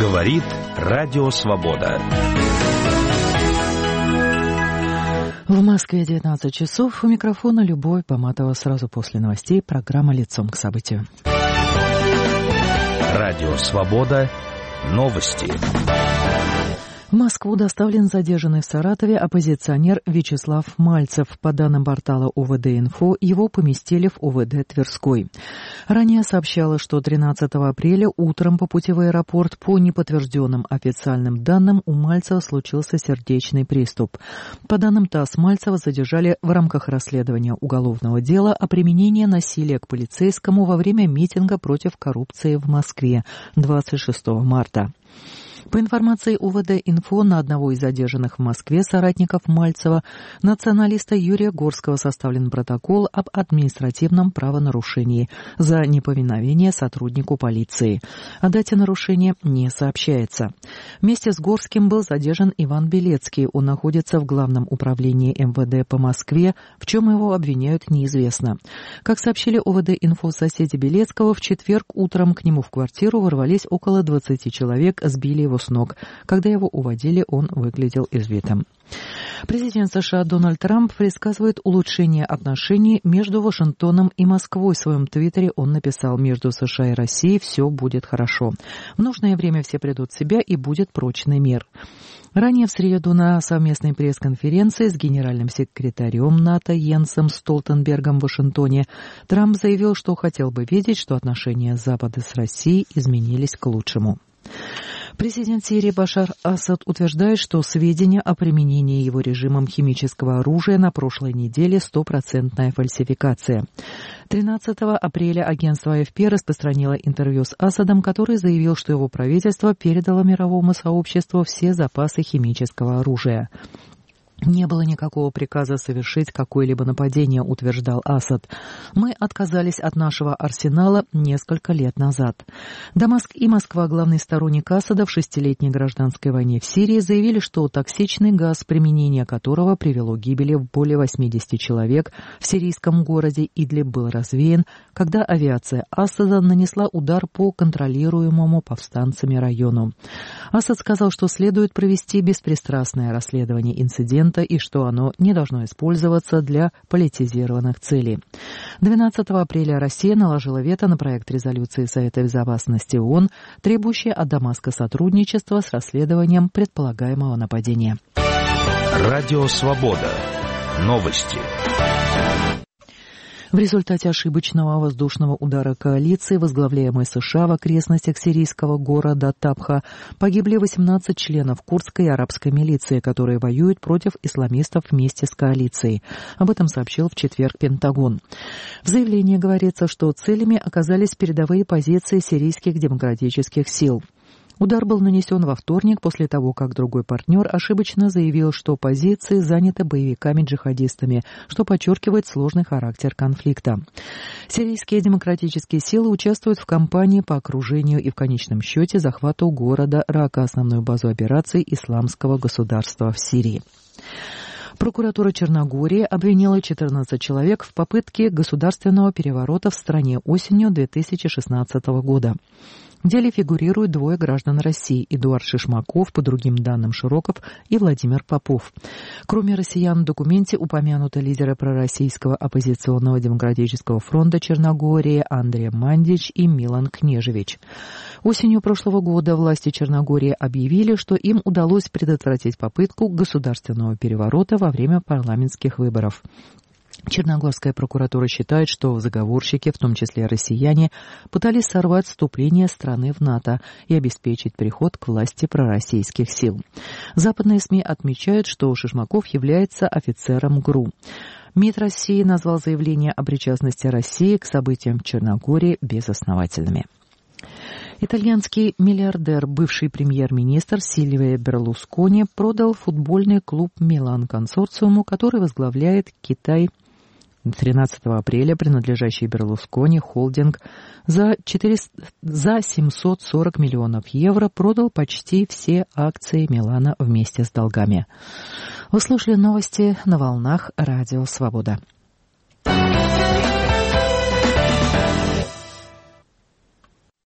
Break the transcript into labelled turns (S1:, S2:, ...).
S1: Говорит Радио Свобода.
S2: В Москве 19 часов. У микрофона Любовь Поматова. Сразу после новостей программа «Лицом к событию».
S1: Радио Свобода. Новости.
S2: В Москву доставлен задержанный в Саратове оппозиционер Вячеслав Мальцев. По данным портала УВД-Инфо, его поместили в УВД Тверской. Ранее сообщалось, что 13 апреля утром по пути в аэропорт по неподтвержденным официальным данным у Мальцева случился сердечный приступ. По данным ТАСС, Мальцева задержали в рамках расследования уголовного дела о применении насилия к полицейскому во время митинга против коррупции в Москве 26 марта. По информации УВД-Инфо, на одного из задержанных в Москве соратников Мальцева, националиста Юрия Горского, составлен протокол об административном правонарушении за неповиновение сотруднику полиции. О дате нарушения не сообщается. Вместе с Горским был задержан Иван Белецкий. Он находится в Главном управлении МВД по Москве. В чем его обвиняют, неизвестно. Как сообщили УВД-Инфо соседи Белецкого, в четверг утром к нему в квартиру ворвались около 20 человек, сбили его с ног. Когда его уводили, он выглядел избитым. Президент США Дональд Трамп предсказывает улучшение отношений между Вашингтоном и Москвой. В своем твиттере он написал: «Между США и Россией все будет хорошо. В нужное время все придут в себя и будет прочный мир». Ранее в среду на совместной пресс-конференции с генеральным секретарем НАТО Йенсом Столтенбергом в Вашингтоне Трамп заявил, что хотел бы видеть, что отношения Запада с Россией изменились к лучшему. Президент Сирии Башар Асад утверждает, что сведения о применении его режимом химического оружия на прошлой неделе – стопроцентная фальсификация. 13 апреля агентство АФП распространило интервью с Асадом, который заявил, что его правительство передало мировому сообществу все запасы химического оружия. «Не было никакого приказа совершить какое-либо нападение», — утверждал Асад. «Мы отказались от нашего арсенала несколько лет назад». Дамаск и Москва, главный сторонник Асада в шестилетней гражданской войне в Сирии, заявили, что токсичный газ, применение которого привело к гибели более 80 человек в сирийском городе Идлиб, был развеян, когда авиация Асада нанесла удар по контролируемому повстанцами району. Асад сказал, что следует провести беспристрастное расследование инцидента и что оно не должно использоваться для политизированных целей. 12 апреля Россия наложила вето на проект резолюции Совета безопасности ООН, требующий от Дамаска сотрудничества с расследованием предполагаемого нападения.
S1: Радио Свобода. Новости.
S2: В результате ошибочного воздушного удара коалиции, возглавляемой США в окрестностях сирийского города Табха, погибли 18 членов курдской и арабской милиции, которые воюют против исламистов вместе с коалицией. Об этом сообщил в четверг Пентагон. В заявлении говорится, что целями оказались передовые позиции сирийских демократических сил. Удар был нанесен во вторник после того, как другой партнер ошибочно заявил, что позиции заняты боевиками-джихадистами, что подчеркивает сложный характер конфликта. Сирийские демократические силы участвуют в кампании по окружению и в конечном счете захвату города Рака, основную базу операций исламского государства в Сирии. Прокуратура Черногории обвинила 14 человек в попытке государственного переворота в стране осенью 2016 года. В деле фигурируют двое граждан России – Эдуард Шишмаков, по другим данным Широков, и Владимир Попов. Кроме россиян в документе упомянуты лидеры пророссийского оппозиционного демократического фронта Черногории Андрей Мандич и Милан Кнежевич. Осенью прошлого года власти Черногории объявили, что им удалось предотвратить попытку государственного переворота во время парламентских выборов. Черногорская прокуратура считает, что заговорщики, в том числе россияне, пытались сорвать вступление страны в НАТО и обеспечить приход к власти пророссийских сил. Западные СМИ отмечают, что Шишмаков является офицером ГРУ. МИД России назвал заявления о причастности России к событиям в Черногории безосновательными. Итальянский миллиардер, бывший премьер-министр Сильвио Берлускони, продал футбольный клуб «Милан» консорциуму, который возглавляет Китай. 13 апреля принадлежащий Берлускони холдинг за 740 миллионов евро продал почти все акции «Милана» вместе с долгами. Вы слушали новости на волнах Радио Свобода.